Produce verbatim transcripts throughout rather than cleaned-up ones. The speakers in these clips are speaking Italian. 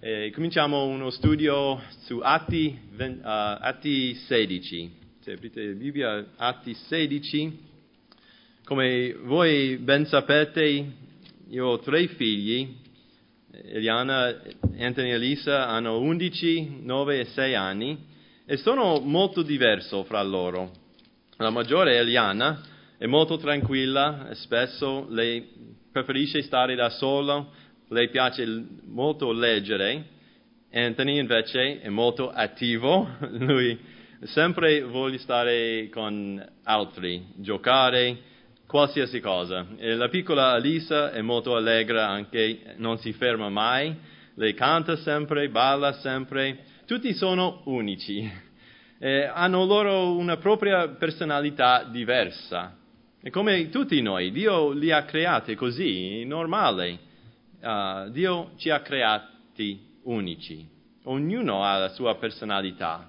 E cominciamo uno studio su Atti, uh, Atti sedici. Se aprite la Bibbia, Atti sedici. Come voi ben sapete, io ho tre figli. Eliana, Anthony e Elisa hanno undici, nove e sei anni e sono molto diversi fra loro. La maggiore, Eliana, è molto tranquilla e spesso lei preferisce stare da sola. Le piace molto leggere. Anthony invece è molto attivo, lui sempre vuole stare con altri, giocare, qualsiasi cosa. E la piccola Elisa è molto allegra anche, non si ferma mai, lei canta sempre, balla sempre, tutti sono unici, e hanno loro una propria personalità diversa. E come tutti noi, Dio li ha creati così, normale. Uh, Dio ci ha creati unici, ognuno ha la sua personalità.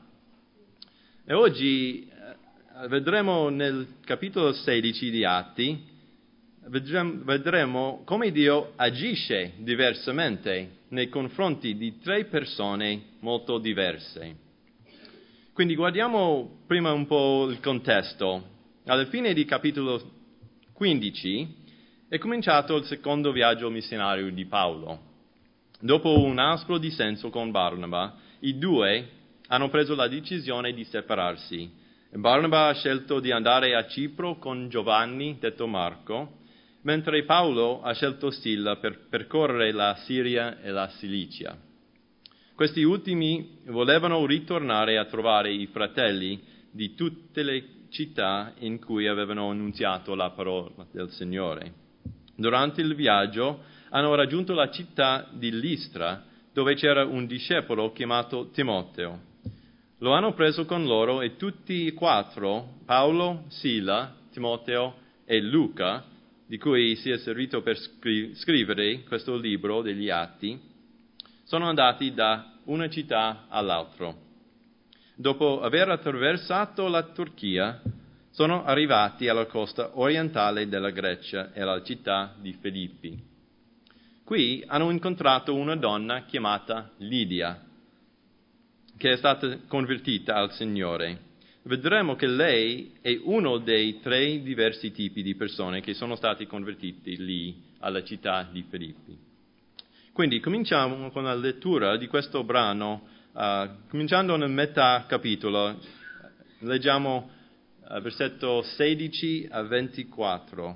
E oggi uh, vedremo nel capitolo sedici di Atti, vedremo, vedremo come Dio agisce diversamente nei confronti di tre persone molto diverse. Quindi guardiamo prima un po' il contesto. Alla fine di capitolo quindici è cominciato il secondo viaggio missionario di Paolo. Dopo un aspro dissenso con Barnaba, i due hanno preso la decisione di separarsi. Barnaba ha scelto di andare a Cipro con Giovanni, detto Marco, mentre Paolo ha scelto Silla per percorrere la Siria e la Cilicia. Questi ultimi volevano ritornare a trovare i fratelli di tutte le città in cui avevano annunziato la parola del Signore. Durante il viaggio hanno raggiunto la città di Listra, dove c'era un discepolo chiamato Timoteo. Lo hanno preso con loro e tutti e quattro, Paolo, Sila, Timoteo e Luca, di cui si è servito per scri- scrivere questo libro degli Atti, sono andati da una città all'altra. Dopo aver attraversato la Turchia, sono arrivati alla costa orientale della Grecia e alla città di Filippi. Qui hanno incontrato una donna chiamata Lidia, che è stata convertita al Signore. Vedremo che lei è uno dei tre diversi tipi di persone che sono stati convertiti lì alla città di Filippi. Quindi cominciamo con la lettura di questo brano, uh, cominciando nel metà capitolo. Leggiamo Uh, versetto sedici a ventiquattro.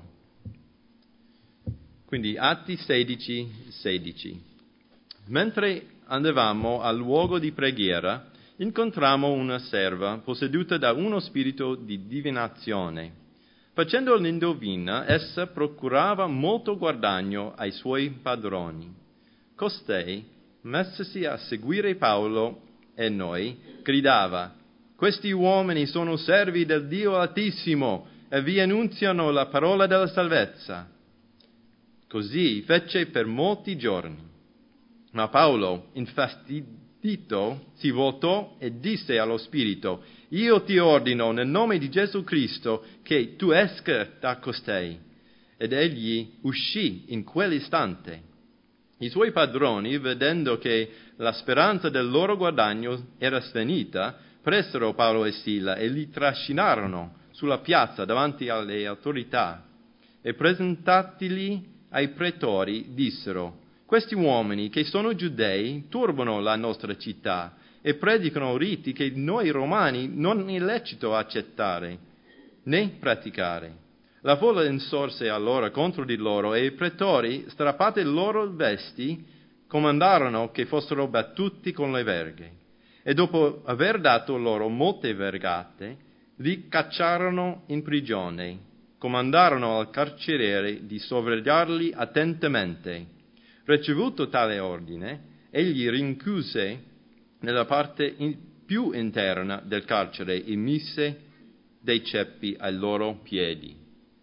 Quindi Atti sedici, sedici. Mentre andavamo al luogo di preghiera, incontrammo una serva posseduta da uno spirito di divinazione. Facendo l'indovina, essa procurava molto guadagno ai suoi padroni. Costei, messasi a seguire Paolo e noi, gridava: «Questi uomini sono servi del Dio Altissimo e vi annunziano la parola della salvezza». Così fece per molti giorni. Ma Paolo, infastidito, si voltò e disse allo spirito: «Io ti ordino nel nome di Gesù Cristo che tu esca da costei». Ed egli uscì in quell'istante. I suoi padroni, vedendo che la speranza del loro guadagno era svanita, presero Paolo e Sila e li trascinarono sulla piazza davanti alle autorità e presentatili ai pretori dissero: «Questi uomini che sono giudei turbano la nostra città e predicano riti che noi romani non è lecito accettare né praticare». La folla insorse allora contro di loro e i pretori, strappate le loro vesti, comandarono che fossero battuti con le verghe. E dopo aver dato loro molte vergate, li cacciarono in prigione. Comandarono al carceriere di sorvegliarli attentamente. Ricevuto tale ordine, egli rinchiuse nella parte in, più interna del carcere e mise dei ceppi ai loro piedi.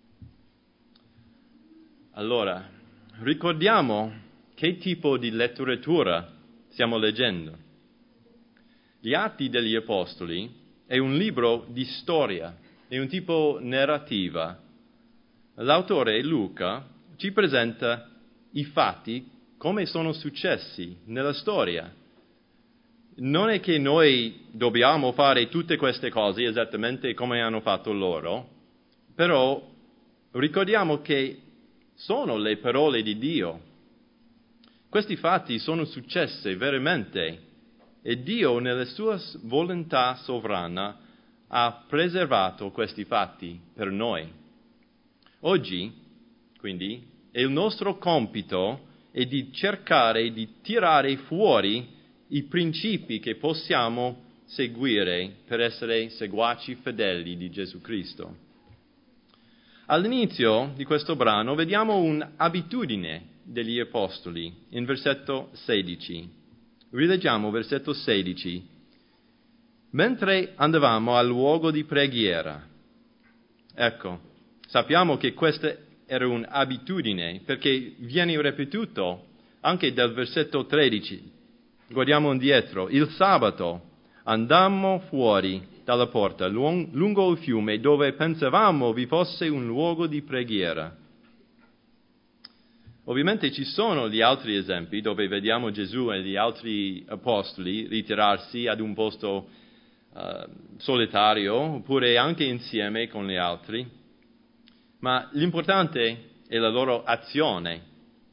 Allora, ricordiamo che tipo di letteratura stiamo leggendo. Gli Atti degli Apostoli è un libro di storia, è un tipo narrativa. L'autore Luca ci presenta i fatti come sono successi nella storia. Non è che noi dobbiamo fare tutte queste cose esattamente come hanno fatto loro, però ricordiamo che sono le parole di Dio. Questi fatti sono successi veramente e Dio, nella sua volontà sovrana, ha preservato questi fatti per noi. Oggi, quindi, è il nostro compito è di cercare di tirare fuori i principi che possiamo seguire per essere seguaci fedeli di Gesù Cristo. All'inizio di questo brano vediamo un'abitudine degli Apostoli, in versetto sedici. Rileggiamo versetto sedici. Mentre andavamo al luogo di preghiera. Ecco, sappiamo che questa era un'abitudine perché viene ripetuto anche dal versetto tredici. Guardiamo indietro. Il sabato andammo fuori dalla porta, lungo il fiume, dove pensavamo vi fosse un luogo di preghiera. Ovviamente ci sono gli altri esempi dove vediamo Gesù e gli altri apostoli ritirarsi ad un posto uh, solitario, oppure anche insieme con gli altri, ma l'importante è la loro azione,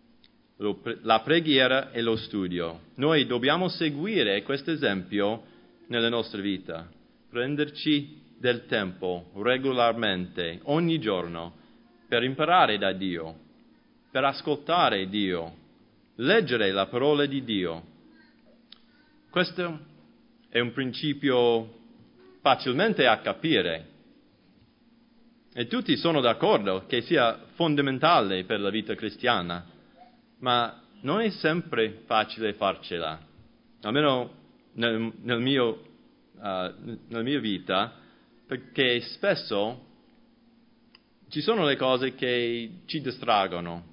la preghiera e lo studio. Noi dobbiamo seguire questo esempio nella nostra vita, prenderci del tempo regolarmente, ogni giorno, per imparare da Dio, per ascoltare Dio, leggere la parola di Dio. Questo è un principio facilmente a capire e tutti sono d'accordo che sia fondamentale per la vita cristiana, ma non è sempre facile farcela, almeno nel, nel mio, uh, nella mia vita, perché spesso ci sono le cose che ci distraggono,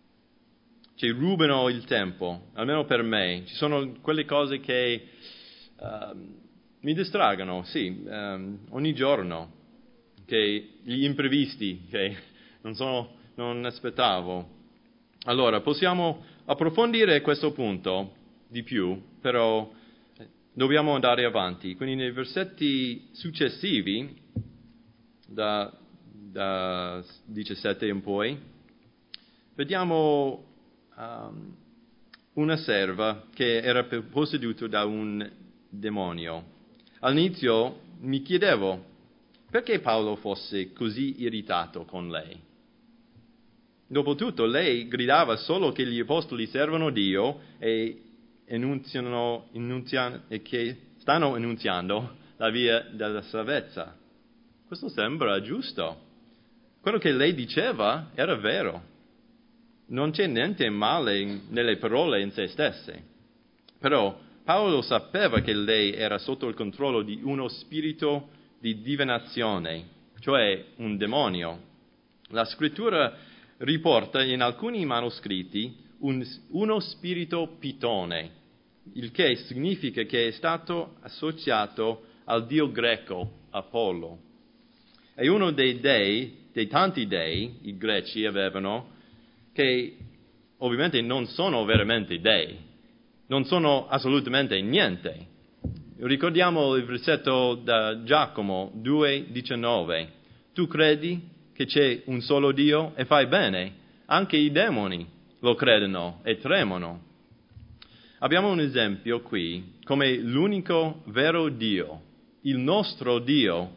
ci rubano il tempo, almeno per me. Ci sono quelle cose che uh, mi distraggono, sì, um, ogni giorno, che gli imprevisti che non, sono, non aspettavo. Allora, possiamo approfondire questo punto di più, però dobbiamo andare avanti. Quindi nei versetti successivi, da, da diciassette in poi, vediamo um, una serva che era posseduta da un demonio. All'inizio mi chiedevo perché Paolo fosse così irritato con lei. Dopotutto lei gridava solo che gli apostoli servono Dio e, enunziano, enunziano, e che stanno enunziando la via della salvezza. Questo sembra giusto. Quello che lei diceva era vero. Non c'è niente male in, nelle parole in se stesse. Però Paolo sapeva che lei era sotto il controllo di uno spirito di divinazione, cioè un demonio. La scrittura riporta in alcuni manoscritti un, uno spirito pitone, il che significa che è stato associato al dio greco Apollo. È uno dei dei, dei tanti dei, i greci avevano, che ovviamente non sono veramente dei, non sono assolutamente niente. Ricordiamo il versetto da Giacomo due diciannove. Tu credi che c'è un solo Dio e fai bene, anche i demoni lo credono e tremano. Abbiamo un esempio qui come l'unico vero Dio, il nostro Dio,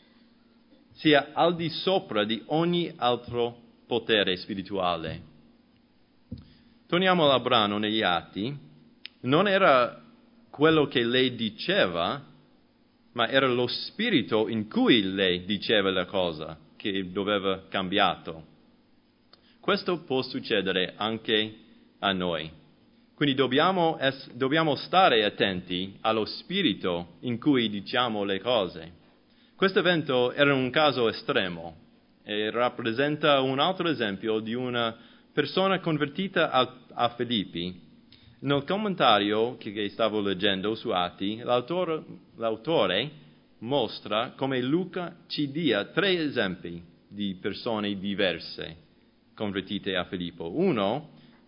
sia al di sopra di ogni altro potere spirituale. Torniamo al brano negli Atti. Non era quello che lei diceva, ma era lo spirito in cui lei diceva la cosa che doveva cambiato. Questo può succedere anche a noi. Quindi dobbiamo, es- dobbiamo stare attenti allo spirito in cui diciamo le cose. Questo evento era un caso estremo e rappresenta un altro esempio di una persona convertita a, a Filippi. Nel commentario che stavo leggendo su Atti, l'autore, l'autore mostra come Luca ci dia tre esempi di persone diverse convertite a Filippo. Uno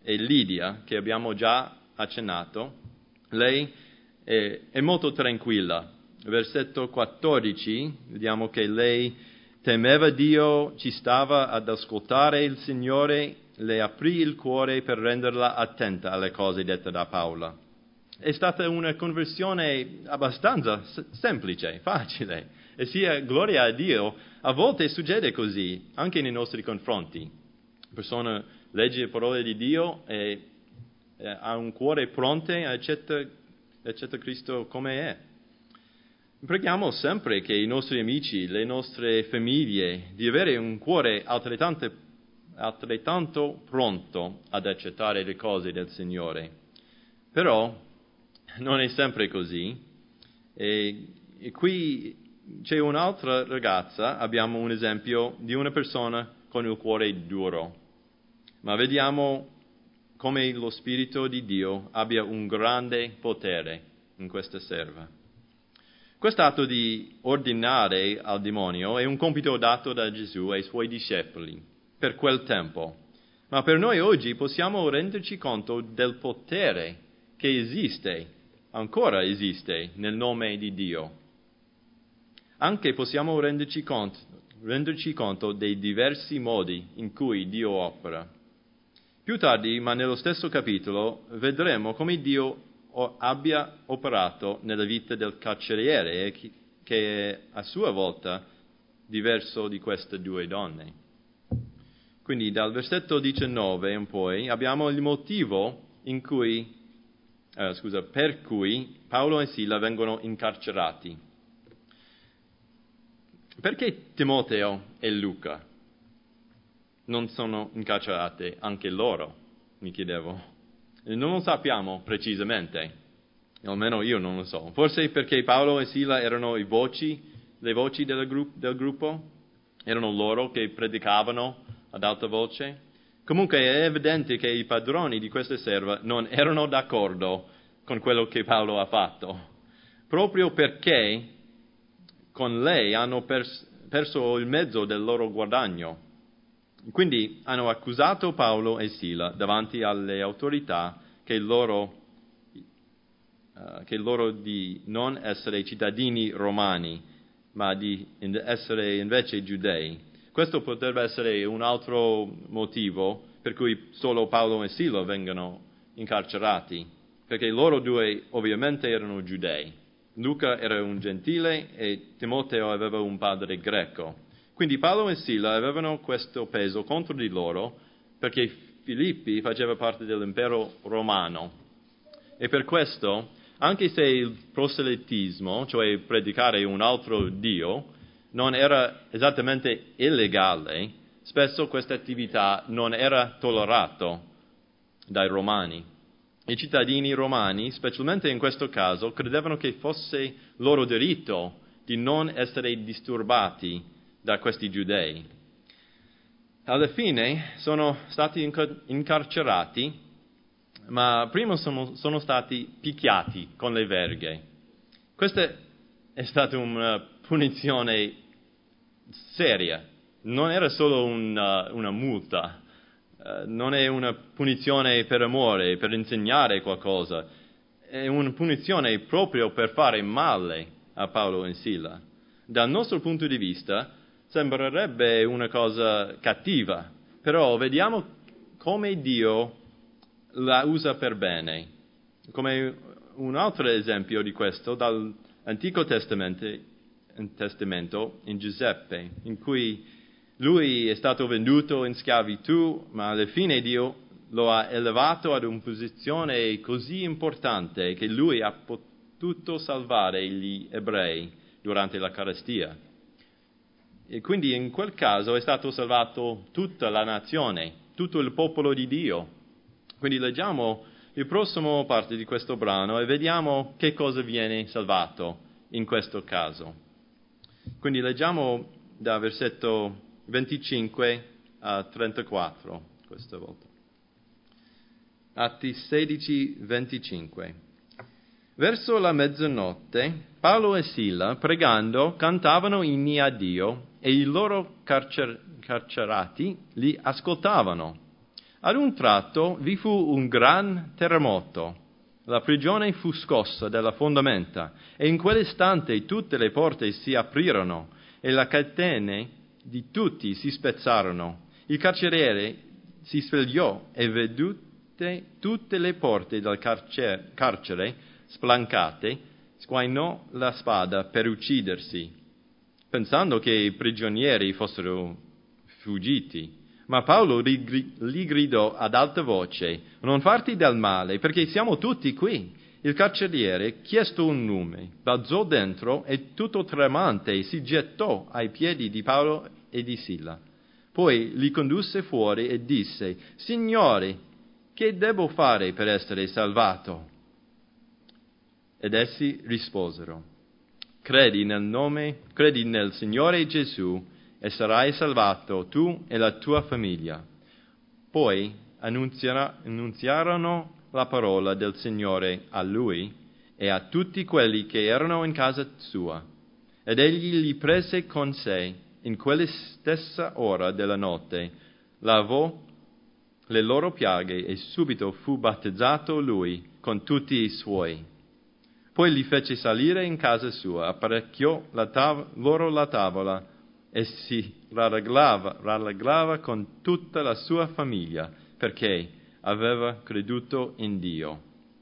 e Lidia, che abbiamo già accennato, lei è, è molto tranquilla. Versetto quattordici, vediamo che lei temeva Dio, ci stava ad ascoltare il Signore, le aprì il cuore per renderla attenta alle cose dette da Paolo. È stata una conversione abbastanza semplice, facile, e sia gloria a Dio, a volte succede così, anche nei nostri confronti. La persona legge le parole di Dio e eh, ha un cuore pronto e accetta, accetta Cristo come è. Preghiamo sempre che i nostri amici, le nostre famiglie, di avere un cuore altrettanto, altrettanto pronto ad accettare le cose del Signore. Però non è sempre così. E, e qui c'è un'altra ragazza, abbiamo un esempio di una persona con il cuore duro. Ma vediamo come lo Spirito di Dio abbia un grande potere in questa serva. Quest'atto di ordinare al demonio è un compito dato da Gesù ai suoi discepoli per quel tempo. Ma per noi oggi possiamo renderci conto del potere che esiste, ancora esiste, nel nome di Dio. Anche possiamo renderci conto, renderci conto dei diversi modi in cui Dio opera. Più tardi, ma nello stesso capitolo, vedremo come Dio abbia operato nella vita del carceriere, che è a sua volta diverso di queste due donne. Quindi dal versetto diciannove in poi abbiamo il motivo in cui, eh, scusa, per cui Paolo e Sila vengono incarcerati. Perché Timoteo e Luca non sono incarcerati anche loro, mi chiedevo. Non lo sappiamo precisamente, almeno io non lo so. Forse perché Paolo e Sila erano i voci, le voci del, gru- del gruppo, erano loro che predicavano ad alta voce. Comunque è evidente che i padroni di questa serva non erano d'accordo con quello che Paolo ha fatto, proprio perché con lei hanno pers- perso il mezzo del loro guadagno. Quindi hanno accusato Paolo e Sila davanti alle autorità che loro, uh, che loro di non essere cittadini romani, ma di essere invece giudei. Questo potrebbe essere un altro motivo per cui solo Paolo e Sila vengono incarcerati, perché loro due ovviamente erano giudei. Luca era un gentile e Timoteo aveva un padre greco. Quindi Paolo e Sila avevano questo peso contro di loro perché Filippi faceva parte dell'impero romano. E per questo, anche se il proselitismo, cioè predicare un altro Dio, non era esattamente illegale, spesso questa attività non era tollerata dai romani. I cittadini romani, specialmente in questo caso, credevano che fosse loro diritto di non essere disturbati da questi giudei. Alla fine sono stati incarcerati, ma prima sono, sono stati picchiati con le verghe. Questa è stata una punizione seria, non era solo una, una multa, uh, non è una punizione per amore, per insegnare qualcosa, è una punizione proprio per fare male a Paolo e Sila. Dal nostro punto di vista sembrerebbe una cosa cattiva, però vediamo come Dio la usa per bene. Come un altro esempio di questo dall'Antico Testamento, Testamento in Giuseppe, in cui lui è stato venduto in schiavitù, ma alla fine Dio lo ha elevato ad una posizione così importante che lui ha potuto salvare gli ebrei durante la carestia. E quindi in quel caso è stato salvato tutta la nazione, tutto il popolo di Dio. Quindi leggiamo il prossimo parte di questo brano e vediamo che cosa viene salvato in questo caso. Quindi leggiamo da versetto venticinque a trentaquattro questa volta. Atti sedici, venticinque. Verso la mezzanotte Paolo e Sila, pregando, cantavano inni a Dio e i loro carcer- carcerati li ascoltavano. Ad un tratto vi fu un gran terremoto. La prigione fu scossa dalle fondamenta e in quell'istante tutte le porte si aprirono e le catene di tutti si spezzarono. Il carceriere si svegliò e vedute tutte le porte del carcer- carcere spalancate, sguainò la spada per uccidersi, pensando che i prigionieri fossero fuggiti. Ma Paolo gli gridò ad alta voce: non farti del male, perché siamo tutti qui. Il carceriere, chiesto un nome, balzò dentro e tutto tremante si gettò ai piedi di Paolo e di Sila. Poi li condusse fuori e disse: Signori, che devo fare per essere salvato? Ed essi risposero: credi nel nome, credi nel Signore Gesù e sarai salvato tu e la tua famiglia. Poi annunziarono la parola del Signore a lui e a tutti quelli che erano in casa sua. Ed egli li prese con sé in quella stessa ora della notte, lavò le loro piaghe e subito fu battezzato lui con tutti i suoi. Poi li fece salire in casa sua, apparecchiò la tav- loro la tavola e si rallegrava, rallegrava con tutta la sua famiglia, perché aveva creduto in Dio.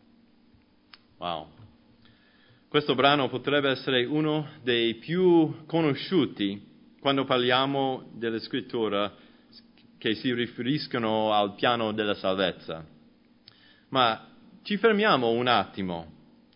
Wow. Questo brano potrebbe essere uno dei più conosciuti quando parliamo della scrittura che si riferiscono al piano della salvezza. Ma ci fermiamo un attimo.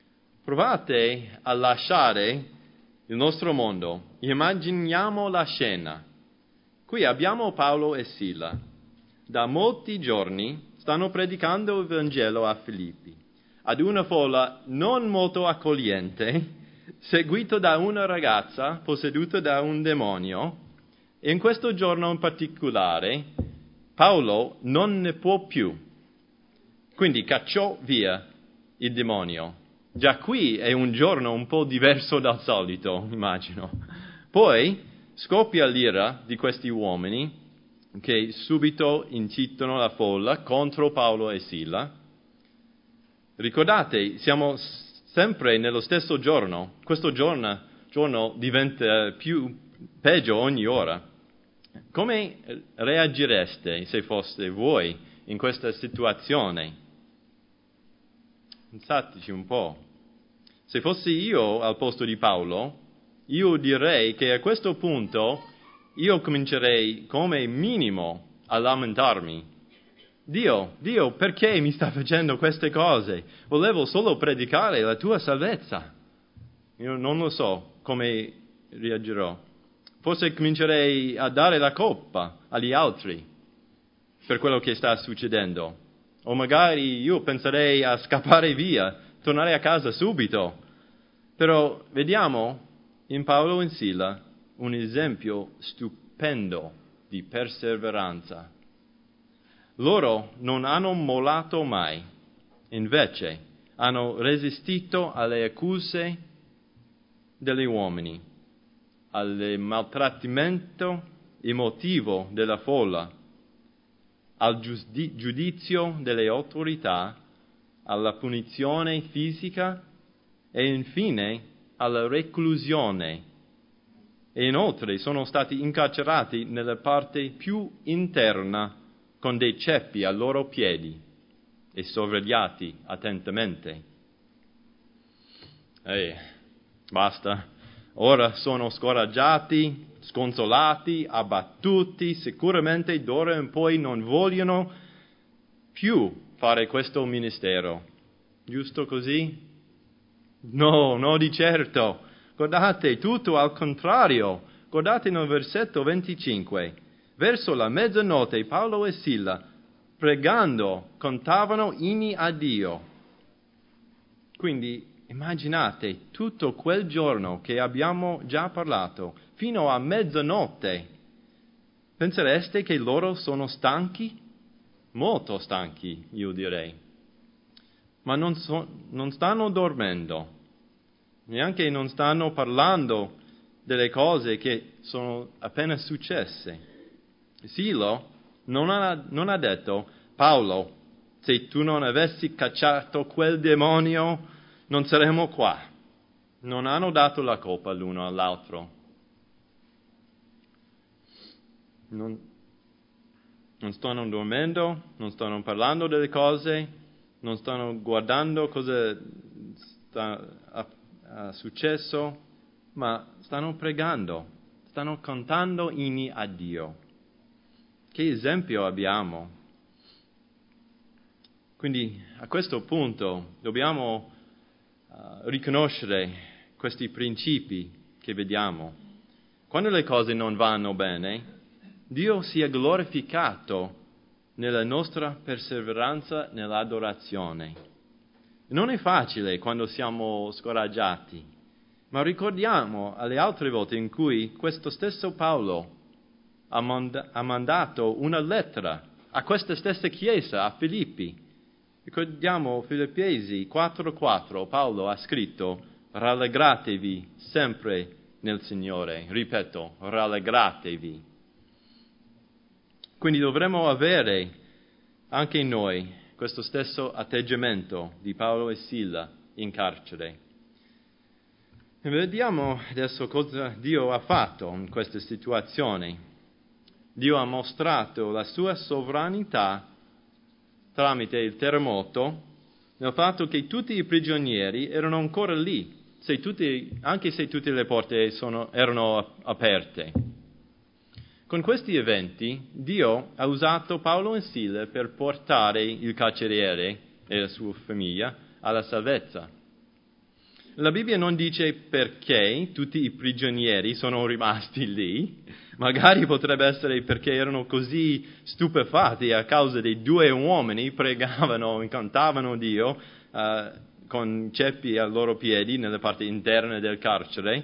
Provate a lasciare il nostro mondo. Immaginiamo la scena. Qui abbiamo Paolo e Sila. Da molti giorni stanno predicando il Vangelo a Filippi, ad una folla non molto accogliente, seguito da una ragazza posseduta da un demonio. E in questo giorno in particolare Paolo non ne può più. Quindi cacciò via il demonio. Già qui è un giorno un po' diverso dal solito, immagino. Poi scoppia l'ira di questi uomini che subito incitano la folla contro Paolo e Sila. Ricordate, siamo sempre nello stesso giorno. Questo giorno, giorno diventa più peggio ogni ora. Come reagireste se foste voi in questa situazione? Pensateci un po'. Se fossi io al posto di Paolo, io direi che a questo punto io comincerei come minimo a lamentarmi. Dio, Dio, perché mi sta facendo queste cose? Volevo solo predicare la tua salvezza. Io non lo so come reagirò. Forse comincerei a dare la colpa agli altri per quello che sta succedendo. O magari io penserei a scappare via, tornare a casa subito. Però vediamo in Paolo e in Sila un esempio stupendo di perseveranza. Loro non hanno mollato mai, invece hanno resistito alle accuse degli uomini, al maltrattamento emotivo della folla, al giudizio delle autorità, alla punizione fisica e infine alla reclusione. E inoltre sono stati incarcerati nella parte più interna con dei ceppi ai loro piedi e sorvegliati attentamente. Ehi, basta. Ora sono scoraggiati, sconsolati, abbattuti, sicuramente d'ora in poi non vogliono più fare questo ministero. Giusto così? No, no di certo. Guardate, tutto al contrario. Guardate nel versetto venticinque. Verso la mezzanotte Paolo e Sila, pregando, cantavano inni a Dio. Quindi immaginate tutto quel giorno che abbiamo già parlato, fino a mezzanotte. Pensereste che loro sono stanchi? Molto stanchi, io direi. Ma non, so, non stanno dormendo, neanche non stanno parlando delle cose che sono appena successe. Silo non ha, non ha detto, Paolo, se tu non avessi cacciato quel demonio, non saremmo qua. Non hanno dato la colpa l'uno all'altro. Non, non stanno dormendo, non stanno parlando delle cose, non stanno guardando cosa sta a, a successo, ma stanno pregando, stanno cantando inni a Dio. Che esempio abbiamo? Quindi a questo punto dobbiamo uh, riconoscere questi principi che vediamo. Quando le cose non vanno bene, Dio sia glorificato nella nostra perseveranza nell'adorazione. Non è facile quando siamo scoraggiati, ma ricordiamo alle altre volte in cui questo stesso Paolo ha, mand- ha mandato una lettera a questa stessa chiesa, a Filippi. Ricordiamo Filippesi quattro quattro, Paolo ha scritto: rallegratevi sempre nel Signore. Ripeto, rallegratevi. Quindi dovremmo avere anche noi questo stesso atteggiamento di Paolo e Sila in carcere. E vediamo adesso cosa Dio ha fatto in questa situazione. Dio ha mostrato la sua sovranità tramite il terremoto, nel fatto che tutti i prigionieri erano ancora lì, se tutti, anche se tutte le porte sono, erano aperte. Con questi eventi, Dio ha usato Paolo e Sila per portare il carceriere e la sua famiglia alla salvezza. La Bibbia non dice perché tutti i prigionieri sono rimasti lì. Magari potrebbe essere perché erano così stupefatti a causa dei due uomini, pregavano, incantavano Dio uh, con ceppi ai loro piedi nella parte interna del carcere.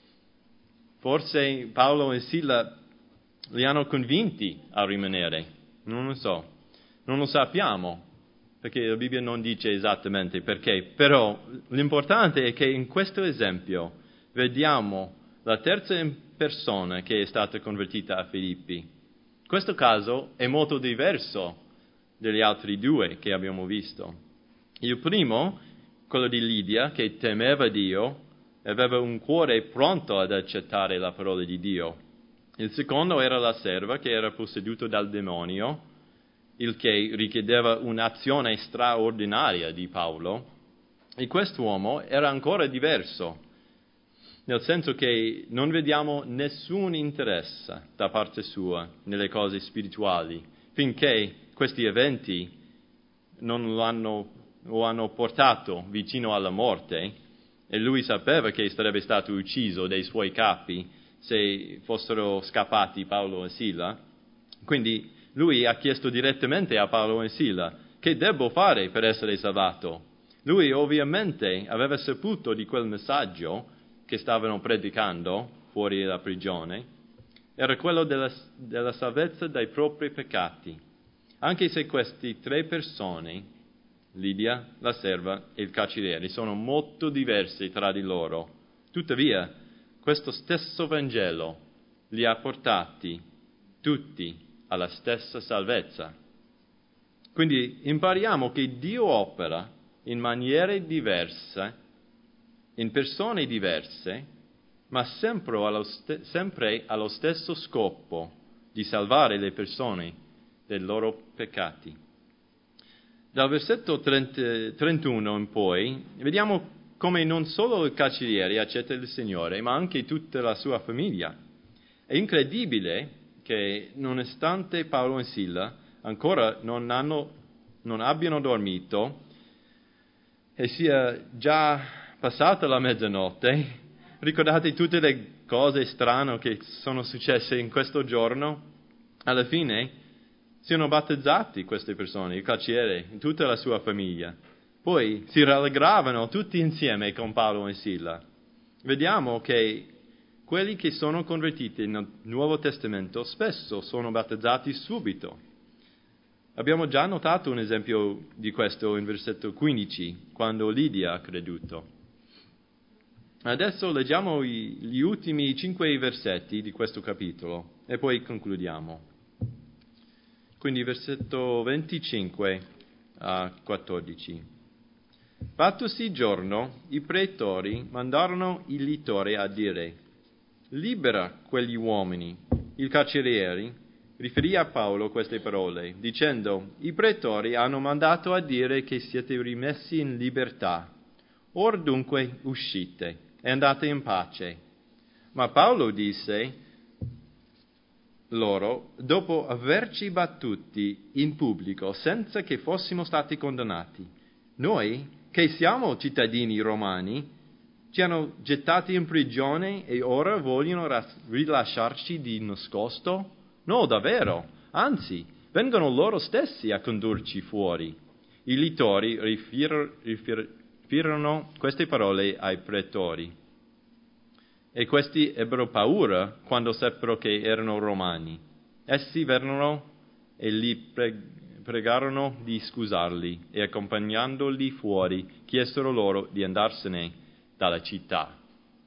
Forse Paolo e Sila li hanno convinti a rimanere, non lo so, non lo sappiamo, perché la Bibbia non dice esattamente perché, però l'importante è che in questo esempio vediamo la terza persona che è stata convertita a Filippi. Questo caso è molto diverso dagli altri due che abbiamo visto. Il primo, quello di Lidia, che temeva Dio, aveva un cuore pronto ad accettare la parola di Dio. Il secondo era la serva che era posseduta dal demonio, il che richiedeva un'azione straordinaria di Paolo. E quest'uomo era ancora diverso, nel senso che non vediamo nessun interesse da parte sua nelle cose spirituali, finché questi eventi non lo hanno, lo hanno portato vicino alla morte, e lui sapeva che sarebbe stato ucciso dai suoi capi se fossero scappati Paolo e Sila. Quindi lui ha chiesto direttamente a Paolo e Sila: che devo fare per essere salvato? Lui ovviamente aveva saputo di quel messaggio che stavano predicando fuori dalla prigione. Era quello della, della salvezza dai propri peccati. Anche se queste tre persone, Lidia, la serva e il carceriere, sono molto diversi tra di loro, tuttavia questo stesso Vangelo li ha portati tutti alla stessa salvezza. Quindi impariamo che Dio opera in maniere diverse, in persone diverse, ma sempre allo, st- sempre allo stesso scopo di salvare le persone dai loro peccati. Dal versetto trenta, trentuno in poi vediamo come non solo il carceriere accetta il Signore, ma anche tutta la sua famiglia. È incredibile che, nonostante Paolo e Sila ancora non, hanno, non abbiano dormito e sia già passata la mezzanotte, ricordate tutte le cose strane che sono successe in questo giorno? Alla fine siano battezzati queste persone, il carceriere e tutta la sua famiglia. Poi si rallegravano tutti insieme con Paolo e Sila. Vediamo che quelli che sono convertiti nel Nuovo Testamento spesso sono battezzati subito. Abbiamo già notato un esempio di questo in versetto quindici, quando Lidia ha creduto. Adesso leggiamo gli ultimi cinque versetti di questo capitolo e poi concludiamo. Quindi versetto venticinque a quattordici. Fattosi giorno, i pretori mandarono il litore a dire: libera quegli uomini. Il carceriere riferì a Paolo queste parole, dicendo: i pretori hanno mandato a dire che siete rimessi in libertà. Or dunque uscite e andate in pace. Ma Paolo disse loro, dopo averci battuti in pubblico senza che fossimo stati condannati: noi, che siamo cittadini romani, ci hanno gettati in prigione e ora vogliono rilasciarci di nascosto? No, davvero, anzi, vengono loro stessi a condurci fuori. I litori rifir- riferirono queste parole ai pretori. E questi ebbero paura quando seppero che erano romani. Essi vennero e li pregarono di scusarli e, accompagnandoli fuori, chiesero loro di andarsene dalla città.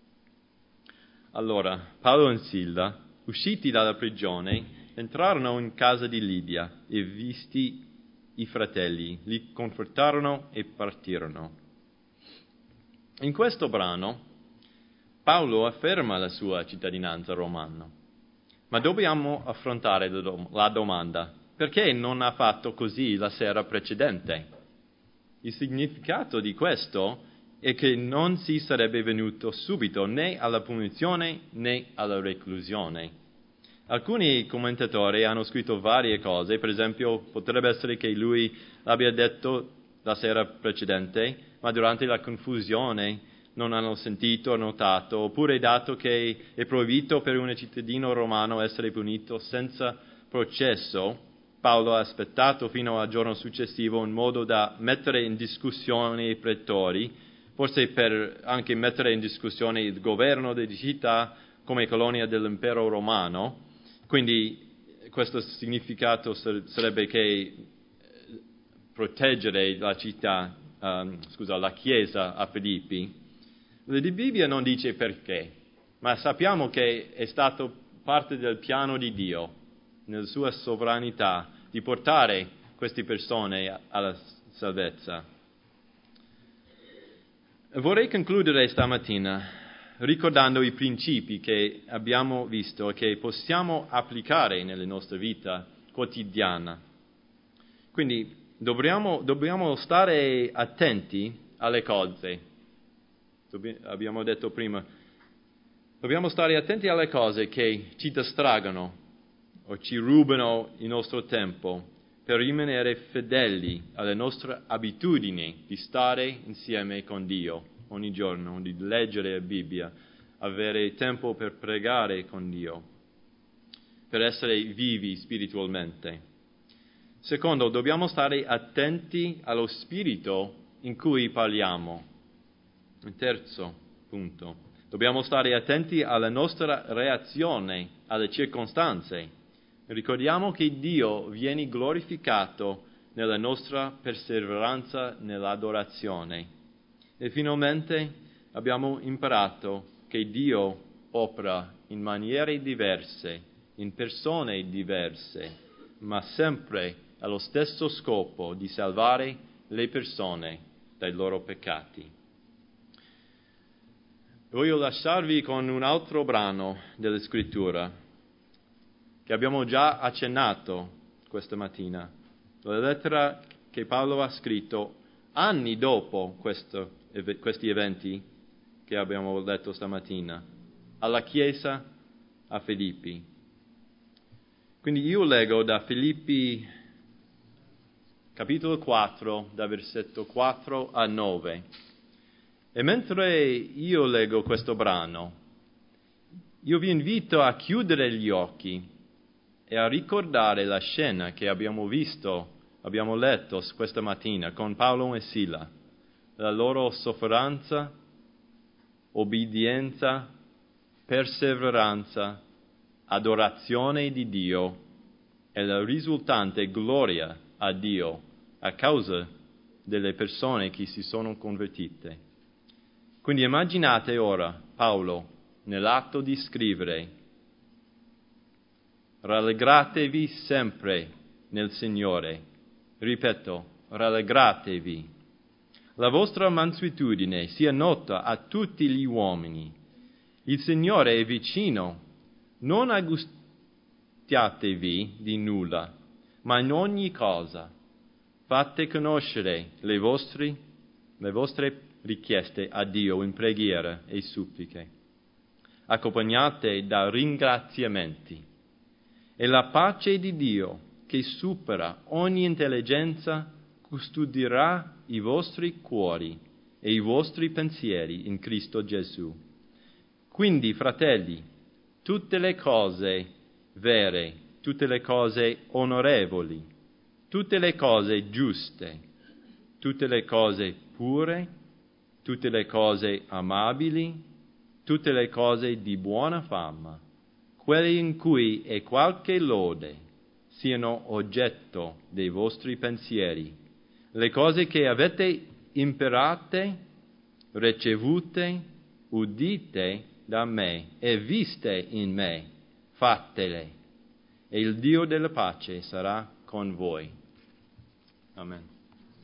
Allora Paolo e Sila, usciti dalla prigione, entrarono in casa di Lidia e, visti i fratelli, li confortarono e partirono. In questo brano Paolo afferma la sua cittadinanza romana, ma dobbiamo affrontare la domanda: perché non ha fatto così la sera precedente? Il significato di questo è che non si sarebbe venuto subito né alla punizione né alla reclusione. Alcuni commentatori hanno scritto varie cose, per esempio potrebbe essere che lui l'abbia detto la sera precedente, ma durante la confusione non hanno sentito, notato, oppure dato che è proibito per un cittadino romano essere punito senza processo, Paolo ha aspettato fino al giorno successivo in modo da mettere in discussione i pretori, forse per anche mettere in discussione il governo della città come colonia dell'impero romano. Quindi questo significato sarebbe che proteggere la città, um, scusa, la chiesa a Filippi. La Bibbia non dice perché, ma sappiamo che è stato parte del piano di Dio, nella sua sovranità, di portare queste persone alla salvezza. Vorrei concludere stamattina ricordando i principi che abbiamo visto e che possiamo applicare nella nostra vita quotidiana. Quindi dobbiamo, dobbiamo stare attenti alle cose. Abbiamo detto prima, dobbiamo stare attenti alle cose che ci distraggono o ci rubano il nostro tempo per rimanere fedeli alle nostre abitudini di stare insieme con Dio ogni giorno, di leggere la Bibbia, avere tempo per pregare con Dio, per essere vivi spiritualmente. Secondo, dobbiamo stare attenti allo spirito in cui parliamo. Il terzo punto, dobbiamo stare attenti alla nostra reazione alle circostanze. Ricordiamo che Dio viene glorificato nella nostra perseveranza nell'adorazione. E finalmente abbiamo imparato che Dio opera in maniere diverse, in persone diverse, ma sempre allo stesso scopo di salvare le persone dai loro peccati. Voglio lasciarvi con un altro brano della Scrittura che abbiamo già accennato questa mattina, la lettera che Paolo ha scritto anni dopo questo, questi eventi che abbiamo letto stamattina, alla Chiesa a Filippi. Quindi io leggo da Filippi capitolo quattro, da versetto quattro a nove. E mentre io leggo questo brano, io vi invito a chiudere gli occhi e a ricordare la scena che abbiamo visto, abbiamo letto questa mattina con Paolo e Sila, la loro sofferenza, obbedienza, perseveranza, adorazione di Dio e la risultante gloria a Dio a causa delle persone che si sono convertite. Quindi immaginate ora Paolo nell'atto di scrivere: rallegratevi sempre, nel Signore. Ripeto, rallegratevi. La vostra mansuetudine sia nota a tutti gli uomini. Il Signore è vicino. Non angustiatevi di nulla, ma in ogni cosa fate conoscere le vostre, le vostre richieste a Dio in preghiera e suppliche, accompagnate da ringraziamenti. E la pace di Dio, che supera ogni intelligenza, custodirà i vostri cuori e i vostri pensieri in Cristo Gesù. Quindi, fratelli, tutte le cose vere, tutte le cose onorevoli, tutte le cose giuste, tutte le cose pure, tutte le cose amabili, tutte le cose di buona fama, quelle in cui è qualche lode, siano oggetto dei vostri pensieri. Le cose che avete imparate, ricevute, udite da me e viste in me, fatele, e il Dio della pace sarà con voi. Amen.